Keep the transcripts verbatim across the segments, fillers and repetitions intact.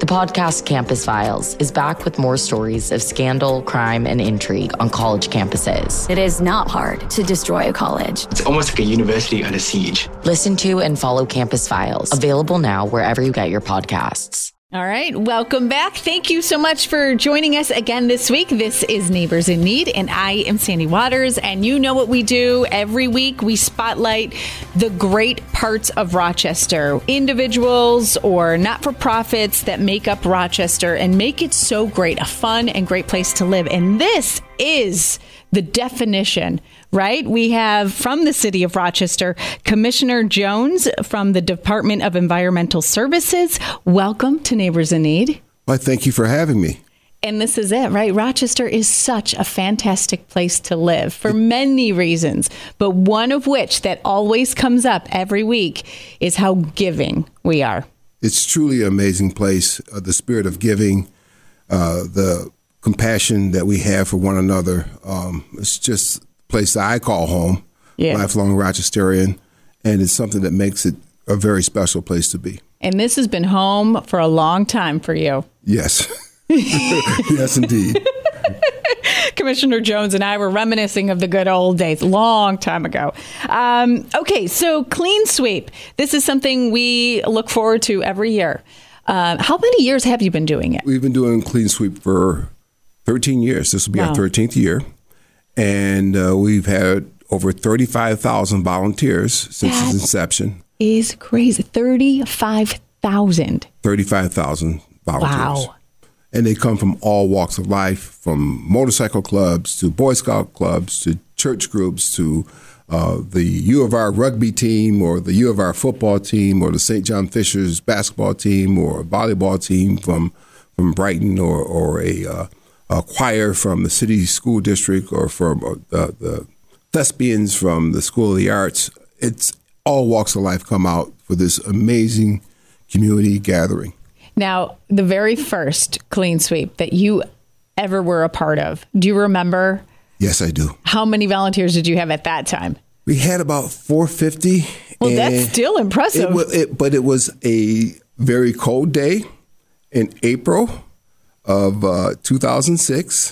The podcast Campus Files is back with more stories of scandal, crime, and intrigue on college campuses. It is not hard to destroy a college. It's almost like a university under siege. Listen to and follow Campus Files, available now wherever you get your podcasts. All right, welcome back. Thank you so much for joining us again this week. This is Neighbors in Need, and I am Sandy Waters. And you know what we do every week. We spotlight the great parts of Rochester, individuals or not-for-profits that make up Rochester and make it so great, a fun and great place to live. And this is the definition, right? We have from the city of Rochester, Commissioner Jones from the Department of Environmental Services. Welcome to Neighbors in Need. Well, thank you for having me. And this is it, right? Rochester is such a fantastic place to live for many reasons, but one of which that always comes up every week is how giving we are. It's truly an amazing place. Uh, the spirit of giving, uh, the compassion that we have for one another. Um, it's just a place that I call home, yeah. Lifelong Rochesterian, and it's something that makes it a very special place to be. And this has been home for a long time for you. Yes. Yes, indeed. Commissioner Jones and I were reminiscing of the good old days, long time ago. Um, okay, so Clean Sweep. This is something we look forward to every year. Uh, how many years have you been doing it? We've been doing Clean Sweep for thirteen years. This will be wow. our thirteenth year. And uh, we've had over thirty-five thousand volunteers since that its inception. Is crazy. thirty-five thousand. thirty-five thousand volunteers. Wow. And they come from all walks of life, from motorcycle clubs to Boy Scout clubs to church groups to uh, the U of R rugby team or the U of R football team or the Saint John Fishers basketball team or a volleyball team from from Brighton or, or a, uh, a choir from the city school district or from uh, the thespians from the School of the Arts. It's all walks of life come out for this amazing community gathering. Now, the very first Clean Sweep that you ever were a part of, do you remember? Yes, I do. How many volunteers did you have at that time? We had about four hundred fifty. Well, that's still impressive. It was, it, but it was a very cold day in April of uh, two thousand six,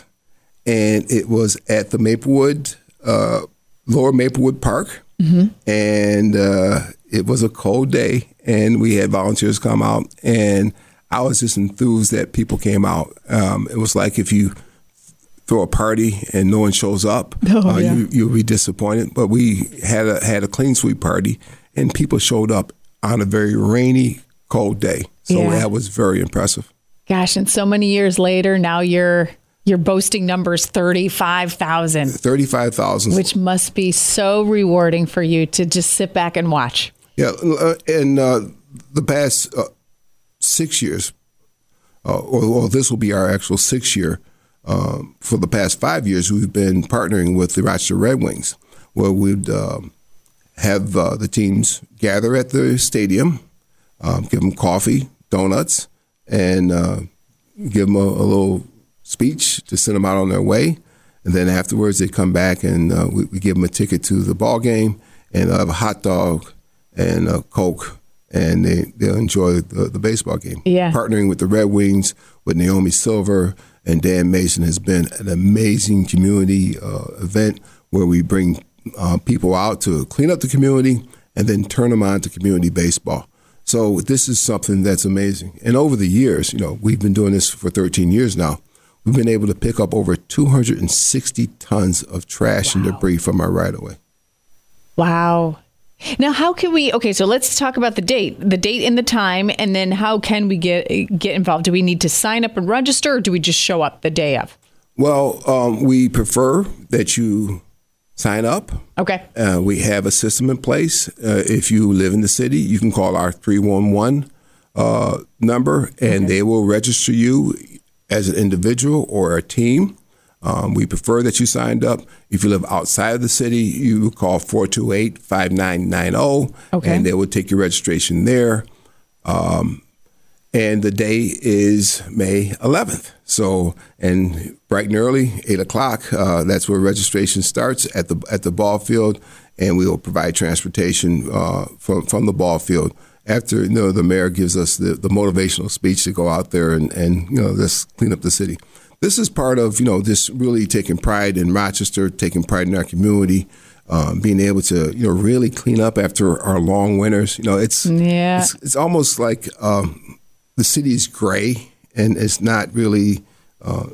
and it was at the Maplewood, uh, Lower Maplewood Park, mm-hmm. and uh, it was a cold day, and we had volunteers come out, and I was just enthused that people came out. Um, it was like if you throw a party and no one shows up, oh, uh, yeah. you, you'll be disappointed. But we had a had a Clean Sweep party, and people showed up on a very rainy, cold day. So yeah. that was very impressive. Gosh, and so many years later, now you're you're boasting numbers thirty-five thousand. thirty-five thousand. Which must be so rewarding for you to just sit back and watch. Yeah, uh, and uh, the past uh, six years, uh, or, or this will be our actual sixth year, uh, for the past five years, we've been partnering with the Rochester Red Wings, where we'd um, have uh, the teams gather at the stadium, um, give them coffee, donuts, and uh, give them a, a little speech to send them out on their way. And then afterwards, they come back and uh, we, we give them a ticket to the ball game and uh, have a hot dog and a Coke, and they, they'll enjoy the, the baseball game. Yeah. Partnering with the Red Wings, with Naomi Silver and Dan Mason has been an amazing community uh, event where we bring uh, people out to clean up the community and then turn them on to community baseball. So this is something that's amazing. And over the years, you know, we've been doing this for thirteen years now. We've been able to pick up over two hundred sixty tons of trash wow. and debris from our right-of-way. Wow. Now, how can we, okay, so let's talk about the date, the date and the time, and then how can we get get involved? Do we need to sign up and register, or do we just show up the day of? Well, um, we prefer that you sign up. Okay. Uh, we have a system in place. Uh, if you live in the city, you can call our three one one uh, number, and okay. they will register you as an individual or a team. Um, we prefer that you signed up. If you live outside of the city, you call four two eight, five nine nine zero, okay. and they will take your registration there. Um, and the day is May eleventh. So, and bright and early, eight o'clock, uh, that's where registration starts at the at the ball field, and we will provide transportation uh, from, from the ball field. after you know the mayor gives us the, the motivational speech to go out there and, and you know let's clean up the city. This is part of you know just really taking pride in Rochester, taking pride in our community, um, being able to you know really clean up after our long winters. You know, it's yeah. it's, it's almost like um, the city is gray and it's not really uh,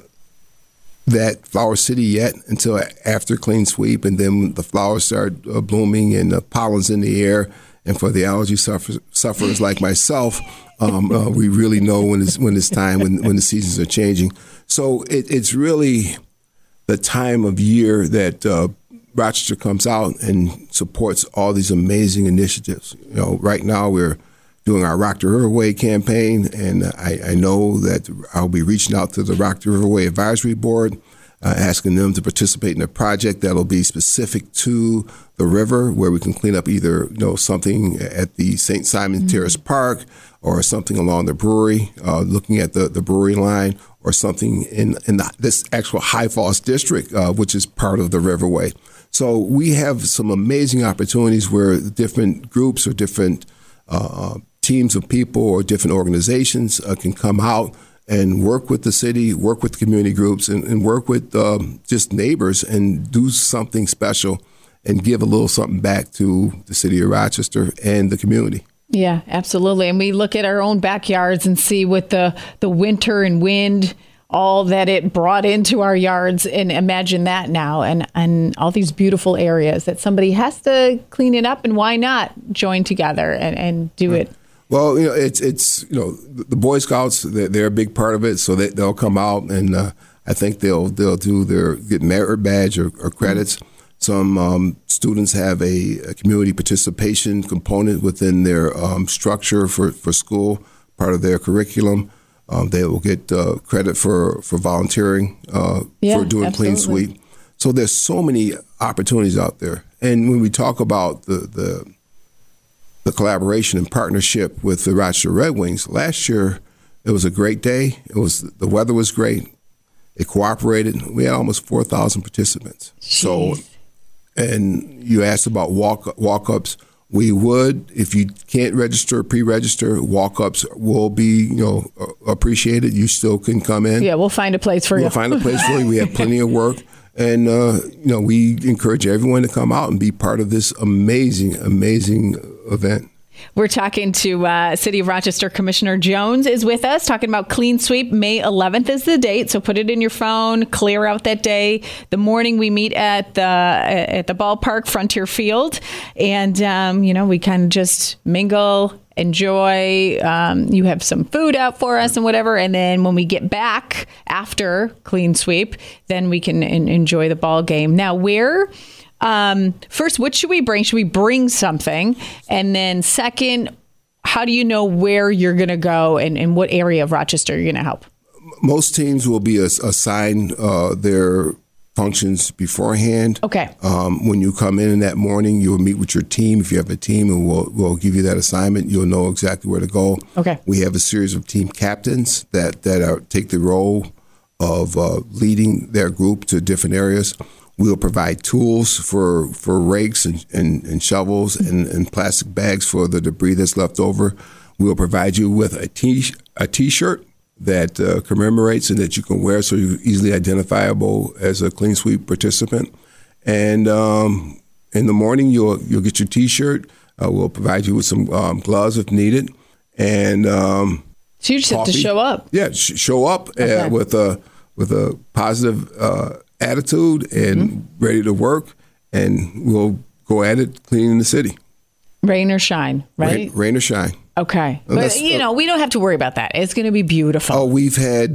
that flower city yet until after clean sweep, and then the flowers start uh, blooming and the pollen's in the air. And for the allergy suffer- sufferers like myself, um, uh, we really know when it's when it's time, when when the seasons are changing. So it, it's really the time of year that uh, Rochester comes out and supports all these amazing initiatives. You know, right now we're doing our Rock the Riverway campaign, and I, I know that I'll be reaching out to the Rock the Riverway Advisory Board, uh, asking them to participate in a project that'll be specific to the river, where we can clean up either you know something at the Saint Simon mm-hmm. Terrace Park or something along the brewery, uh, looking at the, the brewery line, or something in, in the, this actual High Falls district, uh, which is part of the Riverway. So we have some amazing opportunities where different groups or different uh, teams of people or different organizations uh, can come out and work with the city, work with community groups, and, and work with um, just neighbors and do something special and give a little something back to the city of Rochester and the community. Yeah, absolutely. And we look at our own backyards and see with the, the winter and wind, all that it brought into our yards, and imagine that now, and, and all these beautiful areas that somebody has to clean it up, and why not join together and, and do right. it? Well, you know, it's, it's you know, the Boy Scouts, they're, they're a big part of it, so they, they'll come out, and uh, I think they'll they'll do their, get merit badge or, or credits. Mm-hmm. Some um, students have a, a community participation component within their um, structure for, for school, part of their curriculum. Um, they will get uh, credit for, for volunteering uh, yeah, for doing absolutely. Clean Sweep. So there's so many opportunities out there. And when we talk about the, the, the collaboration and partnership with the Rochester Red Wings, last year it was a great day. It was the weather was great. It cooperated. We had almost four thousand participants. Jeez. So. And you asked about walk walk-ups. We would, if you can't register, pre-register, walk-ups will be, you know, appreciated. You still can come in. Yeah, we'll find a place for we'll you. We'll find a place for you. We have plenty of work. And, uh, you know, we encourage everyone to come out and be part of this amazing, amazing event. We're talking to uh, City of Rochester Commissioner Jones is with us, talking about Clean Sweep. May eleventh is the date, so put it in your phone, clear out that day. The morning we meet at the at the ballpark, Frontier Field, and um, you know we kind of just mingle, enjoy. Um, you have some food out for us and whatever, and then when we get back after Clean Sweep, then we can in- enjoy the ball game. Now, where? Um, first, what should we bring? Should we bring something? And then second, how do you know where you're going to go and, and what area of Rochester you're going to help? Most teams will be ass- assigned uh, their functions beforehand. Okay. Um, when you come in in that morning, you'll meet with your team. If you have a team, and we'll, we'll give you that assignment. You'll know exactly where to go. Okay. We have a series of team captains that, that are, take the role of uh, leading their group to different areas. We'll provide tools for, for rakes and, and, and shovels and, and plastic bags for the debris that's left over. We'll provide you with a, t- a T-shirt that uh, commemorates and that you can wear so you're easily identifiable as a Clean Sweep participant. And um, in the morning, you'll you'll get your T-shirt. Uh, we'll provide you with some um, gloves if needed. And um, so you just coffee. have to show up. Yeah, sh- show up okay. uh, with a with a positive uh, attitude and mm-hmm. ready to work, and we'll go at it cleaning the city. Rain or shine, right? Rain, rain or shine. Okay. But, you know, we don't have to worry about that. It's going to be beautiful. Oh, we've had,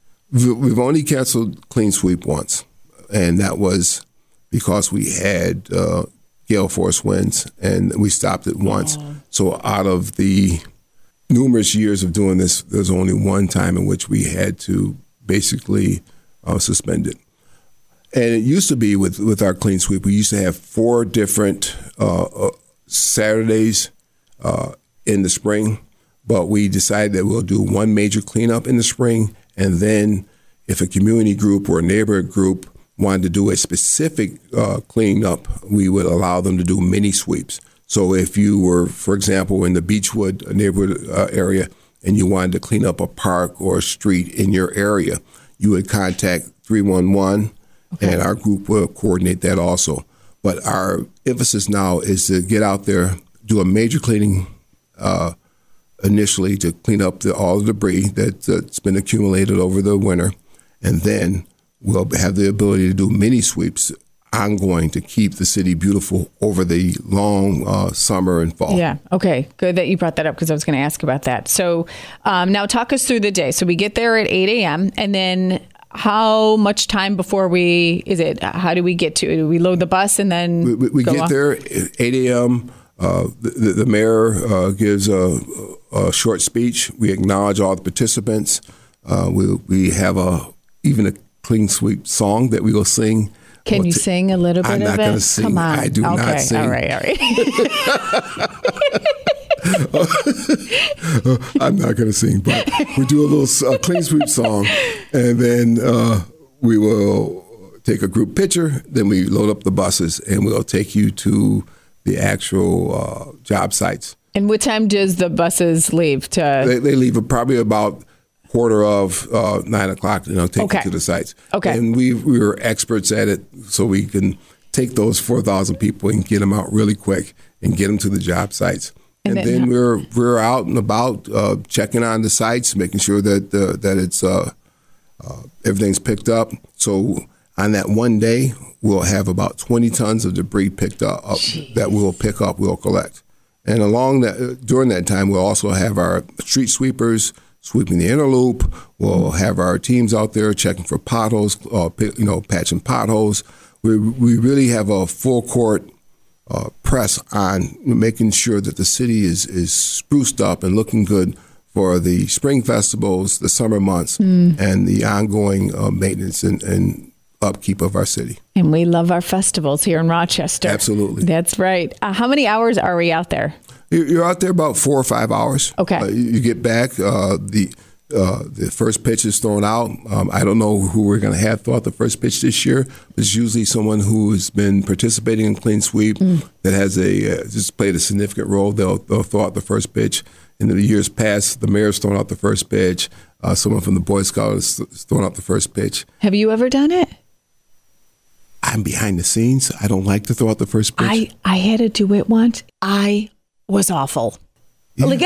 we've only canceled Clean Sweep once, and that was because we had uh, gale force winds, and we stopped it once. Oh. So out of the numerous years of doing this, there's only one time in which we had to basically uh, suspend it. And it used to be with, with our Clean Sweep, we used to have four different uh, uh, Saturdays uh, in the spring, but we decided that we'll do one major cleanup in the spring, and then if a community group or a neighborhood group wanted to do a specific uh, cleanup, we would allow them to do mini sweeps. So if you were, for example, in the Beechwood neighborhood uh, area and you wanted to clean up a park or a street in your area, you would contact three one one, okay. and our group will coordinate that also. But our emphasis now is to get out there, do a major cleaning uh, initially to clean up the, all the debris that, that's been accumulated over the winter, and then we'll have the ability to do mini sweeps ongoing to keep the city beautiful over the long uh, summer and fall. Yeah. Okay. Good that you brought that up because I was going to ask about that. So um, now talk us through the day. So we get there at eight a.m. and then how much time before we, is it, how do we get to, do we load the bus and then We, we, we go get off? there at eight a.m. Uh, the, the mayor uh, gives a, a short speech. We acknowledge all the participants. Uh, we we have a even a clean sweep song that we will sing. Can you t- sing a little bit I'm of it? not going to sing. Come on. I do okay. not sing. All right. All right. I'm not going to sing, but we do a little uh, clean sweep song, and then uh, we will take a group picture. Then we load up the buses, and we'll take you to the actual uh, job sites. And what time does the buses leave? To They, they leave at probably about quarter of uh, nine o'clock, you know, take Okay. you to the sites. Okay. And we we were experts at it, so we can take those four thousand people and get them out really quick and get them to the job sites. And And, then then, how- we're we're out and about uh, checking on the sites, making sure that uh, that it's uh, uh, everything's picked up. So on that one day, we'll have about twenty tons of debris picked up, up that we'll pick up, we'll collect. And along that, during that time, we'll also have our street sweepers sweeping the inner loop. We'll have our teams out there checking for potholes, uh, you know, patching potholes. We we really have a full court uh, press on making sure that the city is is spruced up and looking good for the spring festivals, the summer months, mm. and the ongoing uh, maintenance and, and upkeep of our city. And we love our festivals here in Rochester. Absolutely. That's right. Uh, how many hours are we out there? You're out there about four or five hours. Okay. Uh, you you get back. Uh, the uh, the first pitch is thrown out. Um, I don't know who we're going to have throw out the first pitch this year. It's usually someone who has been participating in clean sweep mm. that has a uh, just played a significant role. They'll they'll throw out the first pitch. In the years past, the mayor's thrown out the first pitch. Uh, someone from the Boy Scouts has thrown out the first pitch. Have you ever done it? I'm behind the scenes. I don't like to throw out the first pitch. I, I had to do it once. I was awful. Yeah. Like,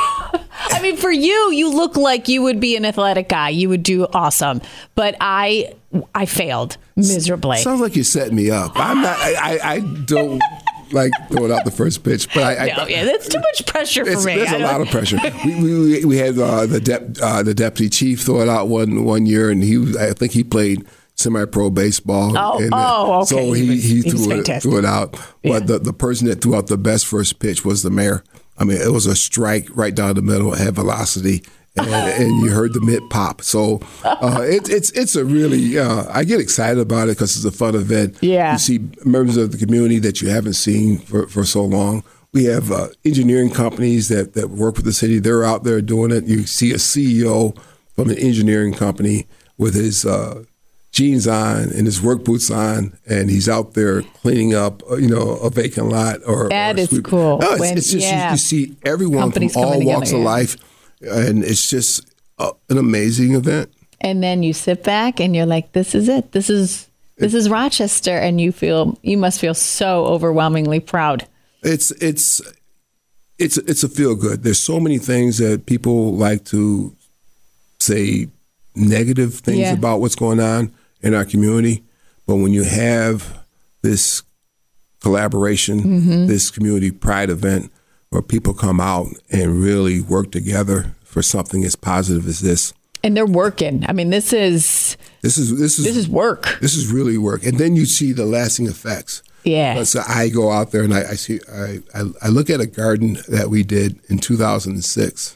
I mean, for you, you look like you would be an athletic guy. You would do awesome. But I I failed miserably. Sounds like you're setting me up. I'm not. I, I, I don't like throwing out the first pitch. But I, no, I, yeah, that's too much pressure for it's, me. There's a lot of pressure. we, we we had uh, the dep, uh, the deputy chief throw it out one one year, and he was, I think he played semi-pro baseball. Oh, and, oh, okay. So he, he, was, he, he threw, it, threw it out. But yeah. the, the person that threw out the best first pitch was the mayor. I mean, it was a strike right down the middle, had velocity, and, and you heard the mitt pop. So uh, it, it's it's a really, uh, I get excited about it because it's a fun event. Yeah. You see members of the community that you haven't seen for, for so long. We have uh, engineering companies that, that work with the city. They're out there doing it. You see a C E O from an engineering company with his uh, jeans on and his work boots on, and he's out there cleaning up, you know, a vacant lot or that or is sweep. cool. No, it's, when, it's just yeah. you, you see everyone Companies from all coming walks together, of yeah. life, and it's just uh, an amazing event. And then you sit back and you're like, "This is it. This is this is Rochester," and you feel you must feel so overwhelmingly proud. It's it's it's it's a feel good. There's so many things that people like to say negative things Yeah. about what's going on in our community, but when you have this collaboration, mm-hmm. this community pride event where people come out and really work together for something as positive as this. And they're working. I mean, this is This is this is this is work. This is really work, and then you see the lasting effects. Yeah. So I go out there and I, I see I, I I look at a garden that we did in two thousand six,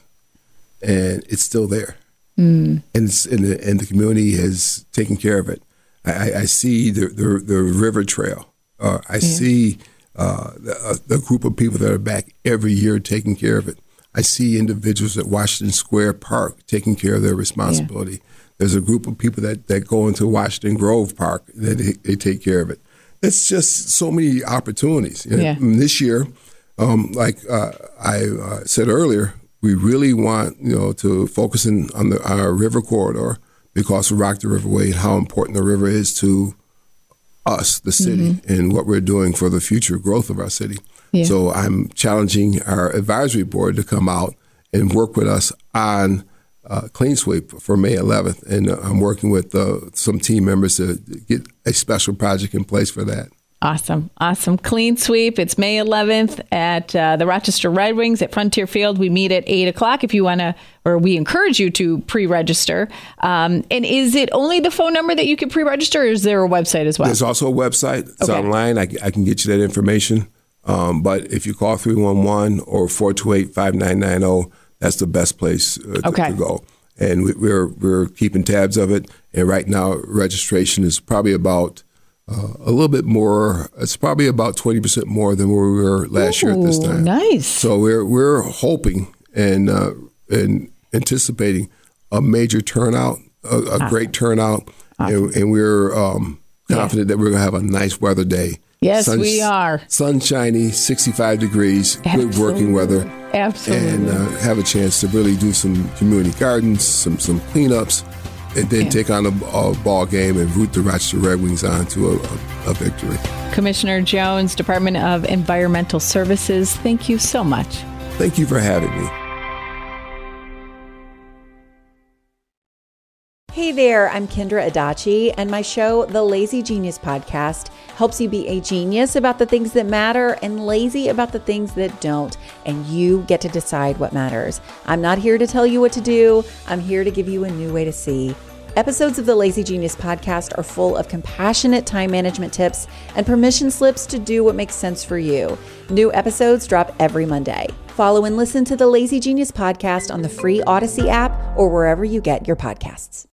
and it's still there, mm. and it's and the, and the community has taken care of it. I, I see the, the the river trail. Uh, I yeah. see uh, the, uh, the group of people that are back every year taking care of it. I see individuals at Washington Square Park taking care of their responsibility. Yeah. There's a group of people that, that go into Washington Grove Park that they, they take care of it. It's just so many opportunities. You know, yeah. This year, Um, like uh, I uh, said earlier, we really want you know to focus in on the, our river corridor because of Rock the Riverway and how important the river is to us, the city, mm-hmm. and what we're doing for the future growth of our city. Yeah. So I'm challenging our advisory board to come out and work with us on uh, Clean Sweep for May eleventh. And uh, I'm working with uh, some team members to get a special project in place for that. Awesome. Awesome. Clean Sweep. It's May eleventh at uh, the Rochester Red Wings at Frontier Field. We meet at eight o'clock if you want to, or we encourage you to pre-register. Um, and is it only the phone number that you can pre-register, or is there a website as well? There's also a website. It's okay. online. I, I can get you that information. Um, but if you call three one one or four two eight, five nine nine zero, that's the best place uh, to, okay. to go. And we, we're we're keeping tabs of it. And right now, registration is probably about Uh, a little bit more. It's probably about twenty percent more than where we were last Ooh, year at this time. Nice. So we're we're hoping and uh, and anticipating a major turnout, a, a awesome. great turnout, awesome. and, and we're um, confident yeah. that we're going to have a nice weather day. Yes, Sun, we are. Sunshiny, sixty-five degrees, Absolutely. good working weather. Absolutely. And uh, have a chance to really do some community gardens, some some cleanups, and then yeah. take on a, a ball game and root the Rochester Red Wings on to a, a, a victory. Commissioner Jones, Department of Environmental Services, thank you so much. Thank you for having me. Hey there, I'm Kendra Adachi, and my show, The Lazy Genius Podcast, helps you be a genius about the things that matter and lazy about the things that don't, and you get to decide what matters. I'm not here to tell you what to do. I'm here to give you a new way to see. Episodes of the Lazy Genius Podcast are full of compassionate time management tips and permission slips to do what makes sense for you. New episodes drop every Monday. Follow and listen to the Lazy Genius Podcast on the free Odyssey app or wherever you get your podcasts.